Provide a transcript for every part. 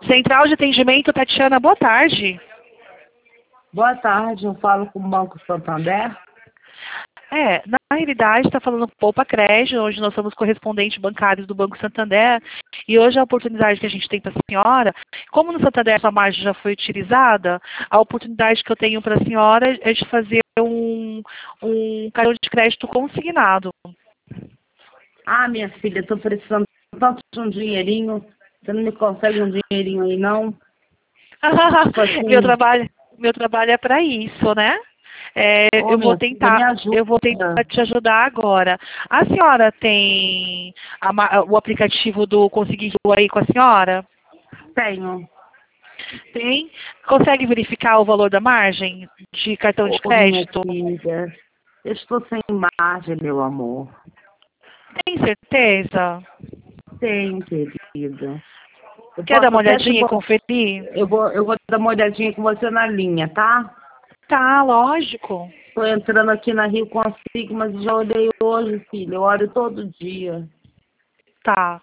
Central de Atendimento, Tatiana, boa tarde. Boa tarde, eu falo com o Banco Santander. Na realidade, está falando Poupa Crédito, hoje nós somos correspondentes bancários do Banco Santander, e hoje a oportunidade que a gente tem para a senhora, como no Santander essa margem já foi utilizada, a oportunidade que eu tenho para a senhora é de fazer um cartão de crédito consignado. Ah, minha filha, estou precisando tanto de um dinheirinho, você não me consegue um dinheirinho aí, não? Tipo assim, Meu trabalho é para isso, né? ô, minha filha, me Eu vou ajuda. tentar te ajudar agora. A senhora tem o aplicativo do Conseguir Rio aí com a senhora? Tenho. Tem? Consegue verificar o valor da margem de cartão de Ô, minha crédito? filha, eu estou sem margem, meu amor. Tem certeza? Tenho, querida. Eu Quer dar posso uma até te... olhadinha e conferir? Eu vou dar uma olhadinha com você na linha, tá? Tá, lógico. Estou entrando aqui na Rio Consigo, mas já olhei hoje, filha. Eu olho todo dia. Tá.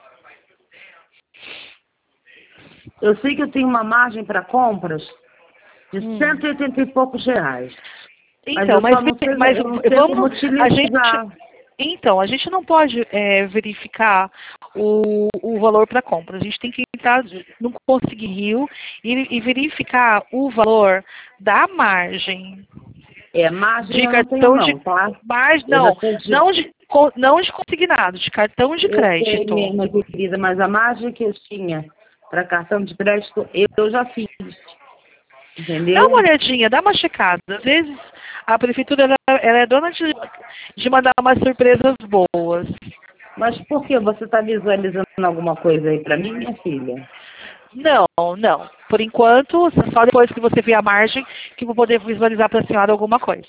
Eu sei que eu tenho uma margem para compras de Hum. 180 e poucos reais. Mas Então, eu só não sei, eu não sei como utilizar. A gente não pode verificar o valor para compra. A gente tem que entrar no Conseguir Rio e verificar o valor da margem Margem de eu não tenho cartão de não, tá? margem, Eu já tenho não de consignado, de cartão de eu sei crédito. mesmo, querida, mas a margem que eu tinha para cartão de crédito, eu já fiz. Dá uma Entendeu? olhadinha, dá uma checada. Às vezes a prefeitura ela é dona de mandar umas surpresas boas. Mas por que você está visualizando alguma coisa aí para mim, minha filha? Não, não. Por enquanto, só depois que você ver a margem que eu vou poder visualizar para a senhora alguma coisa.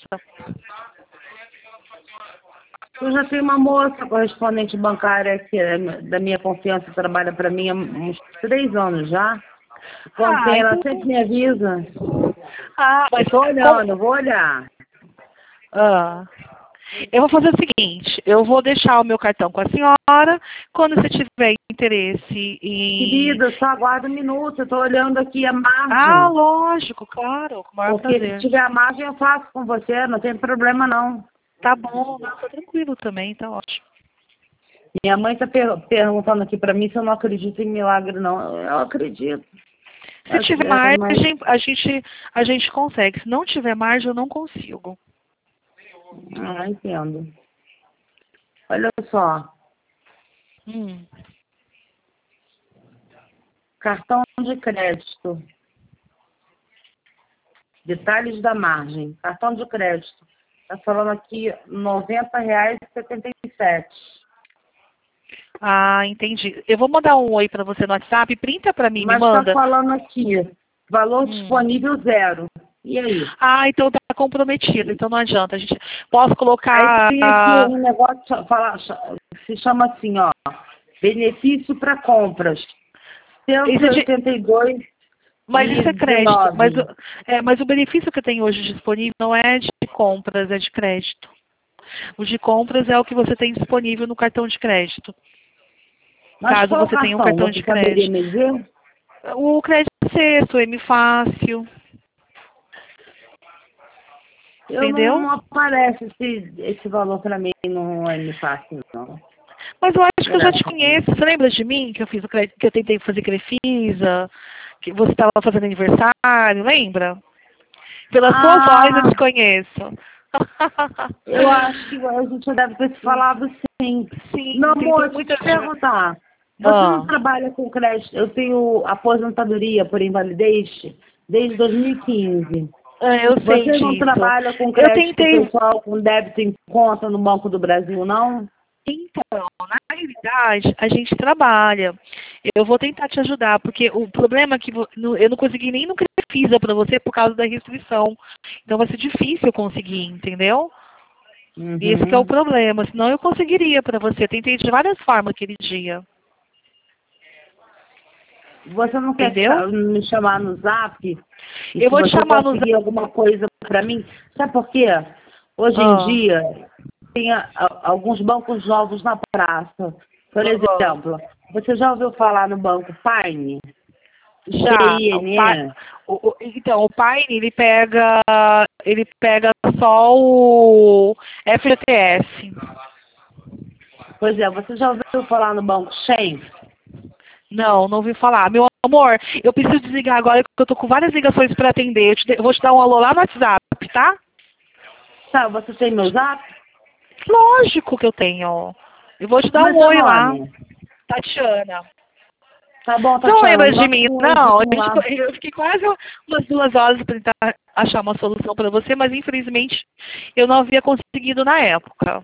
Eu já tenho uma moça correspondente bancária que é da minha confiança, trabalha para mim há uns 3 anos já. Quando tem, ela Então. sempre me avisa. Eu Mas estou olhando, eu vou olhar. Ah, eu vou fazer o seguinte, eu vou deixar o meu cartão com a senhora, quando você tiver interesse em... Querida, só aguarda um minuto, eu estou olhando aqui a Ah, margem. lógico, claro, com o maior Porque se prazer. tiver a margem eu faço com você, não tem problema não. Tá bom, não, tá tranquilo também, tá ótimo. Minha mãe está perguntando aqui para mim se eu não acredito em milagre, não. Eu acredito. Se Mas, tiver mas margem, a gente consegue. Se não tiver margem, eu não consigo. entendo. Olha só, Hum. cartão de crédito. Detalhes da margem. Cartão de crédito. Está falando aqui R$ 90,77. Ah, entendi. Eu vou mandar um oi para você no WhatsApp, printa para mim, me Mas está manda. falando aqui, valor disponível zero. E aí? Ah, então tá comprometido, então não adianta. A gente posso Aí colocar. tem aqui um negócio se chama assim, ó, benefício para compras. Esse de, 182 mas e isso é crédito. 19. Mas o benefício que eu tenho hoje disponível não é de compras, é de crédito. O de compras é o que você tem disponível no cartão de crédito. Mas Caso qual você tenha um cartão? cartão Você de saberia crédito. me dizer? O crédito sexto, M Fácil, Eu entendeu? não aparece esse valor para mim, não é fácil, não. Mas eu acho que eu já te Engraçado. conheço. Você lembra de mim que eu fiz que eu tentei fazer Crefisa, que você estava fazendo aniversário, lembra? Pela sua voz eu Ah, te conheço. eu acho que a gente deve ter se falado sim. Meu Sim, amor, tem deixa eu muita te gente. perguntar. Você não Ah, trabalha com crédito? Eu tenho aposentadoria por invalidez desde 2015. eu sei Você não disso. trabalha com Eu crédito tentei. pessoal com débito em conta no Banco do Brasil, não? Então, na realidade, a gente trabalha. Eu vou tentar te ajudar, porque o problema é que eu não consegui nem no Crefisa para você por causa da restrição. Então vai ser difícil eu conseguir, entendeu? Esse que é o Uhum. problema. Senão eu conseguiria para você. Tentei de várias formas aquele dia. Você não quer Entendeu? me chamar no Zap? E Eu se vou te você chamar no zap. conseguir alguma coisa para mim? Sabe por quê? Hoje em Ah, dia, tem alguns bancos novos na praça. Por ah. exemplo, você já ouviu falar no Banco Paine? Já, PINE. então, o Paine, ele pega só o FGTS. Pois é, você já ouviu falar no Banco Shen? Não, não ouvi falar. Meu amor, eu preciso desligar agora porque eu tô com várias ligações para atender. Eu vou te dar um alô lá no WhatsApp, tá? Tá, você tem meu zap? Lógico que eu tenho. Eu vou te dar Como é um seu oi lá. nome? Tatiana. Tá bom, Não Tatiana, lembra me de manda mim, um não. oizinho lá. Eu fiquei quase umas 2 horas para tentar achar uma solução para você, mas infelizmente eu não havia conseguido na época.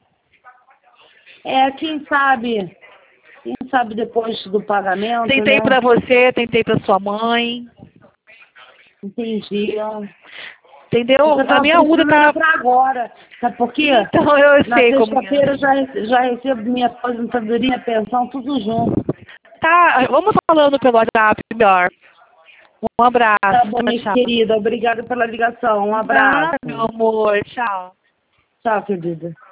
É, quem sabe depois do pagamento, Tentei né? para você, tentei para sua mãe. Entendi. Entendeu? Você A tava minha UDA precisando era tá. pra agora. Sabe por quê? Então eu Na sei como é. sexta-feira já recebo minha aposentadoria, minha pensão, tudo junto. Tá, vamos falando pelo WhatsApp melhor. Um abraço, Tá bom, minha tchau, tchau. querida. Obrigada pela ligação. Um Nada, abraço. meu amor, tchau. Tchau, querida.